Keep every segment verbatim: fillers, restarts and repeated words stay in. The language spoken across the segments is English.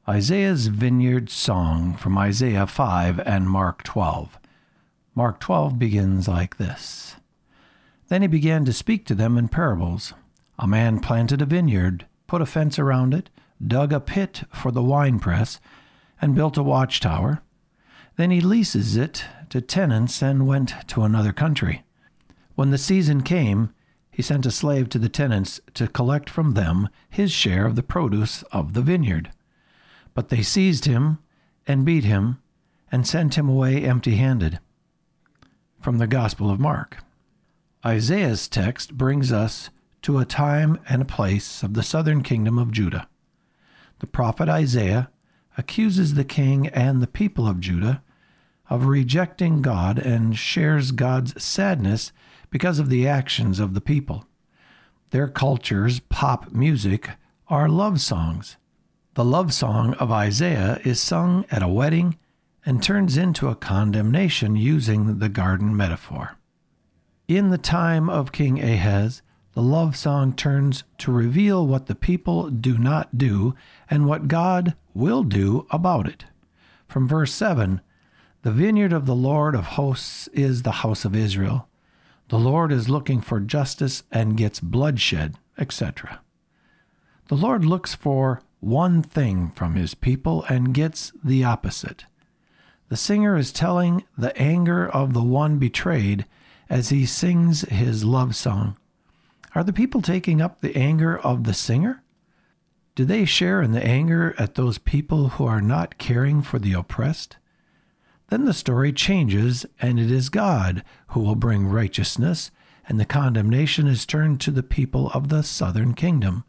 Isaiah's Vineyard Song from Isaiah five and Mark twelve. Mark twelve begins like this. Then he began to speak to them in parables. A man planted a vineyard, put a fence around it, dug a pit for the winepress, and built a watchtower. Then he leases it to tenants and went to another country. When the season came, he sent a slave to the tenants to collect from them his share of the produce of the vineyard. But they seized him and beat him and sent him away empty-handed. From the Gospel of Mark. Isaiah's text brings us to a time and a place of the southern kingdom of Judah. The prophet Isaiah accuses the king and the people of Judah of rejecting God and shares God's sadness because of the actions of the people. Their culture's pop music are love songs. The love song of Isaiah is sung at a wedding and turns into a condemnation using the garden metaphor. In the time of King Ahaz, the love song turns to reveal what the people do not do and what God will do about it. From verse seven, the vineyard of the Lord of hosts is the house of Israel. The Lord is looking for justice and gets bloodshed, et cetera. The Lord looks for one thing from his people and gets the opposite. The singer is telling the anger of the one betrayed as he sings his love song. Are the people taking up the anger of the singer? Do they share in the anger at those people who are not caring for the oppressed? Then the story changes, and it is God who will bring righteousness, and the condemnation is turned to the people of the southern kingdom.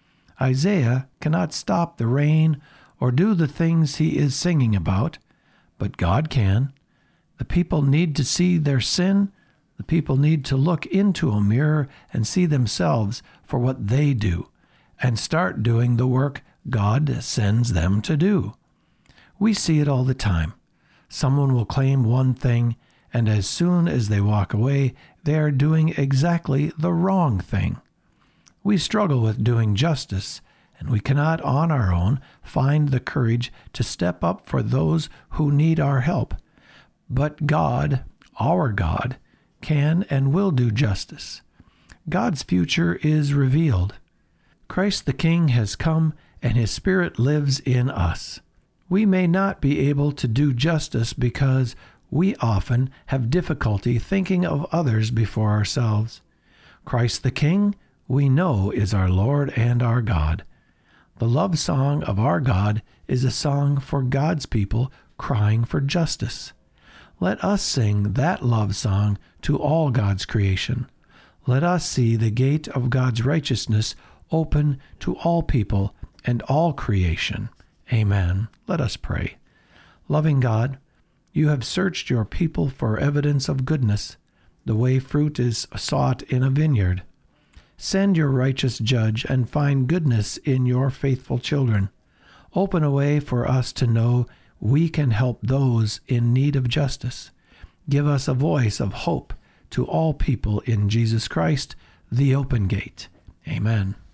Isaiah cannot stop the rain or do the things he is singing about, but God can. The people need to see their sin. The people need to look into a mirror and see themselves for what they do, and start doing the work God sends them to do. We see it all the time. Someone will claim one thing, and as soon as they walk away, they are doing exactly the wrong thing. We struggle with doing justice, and we cannot on our own find the courage to step up for those who need our help. But God, our God, can and will do justice. God's future is revealed. Christ the King has come, and his Spirit lives in us. We may not be able to do justice because we often have difficulty thinking of others before ourselves. Christ the King, we know, is our Lord and our God. The love song of our God is a song for God's people crying for justice. Let us sing that love song to all God's creation. Let us see the gate of God's righteousness open to all people and all creation. Amen. Let us pray. Loving God, you have searched your people for evidence of goodness, the way fruit is sought in a vineyard. Send your righteous judge and find goodness in your faithful children. Open a way for us to know we can help those in need of justice. Give us a voice of hope to all people in Jesus Christ, the open gate. Amen.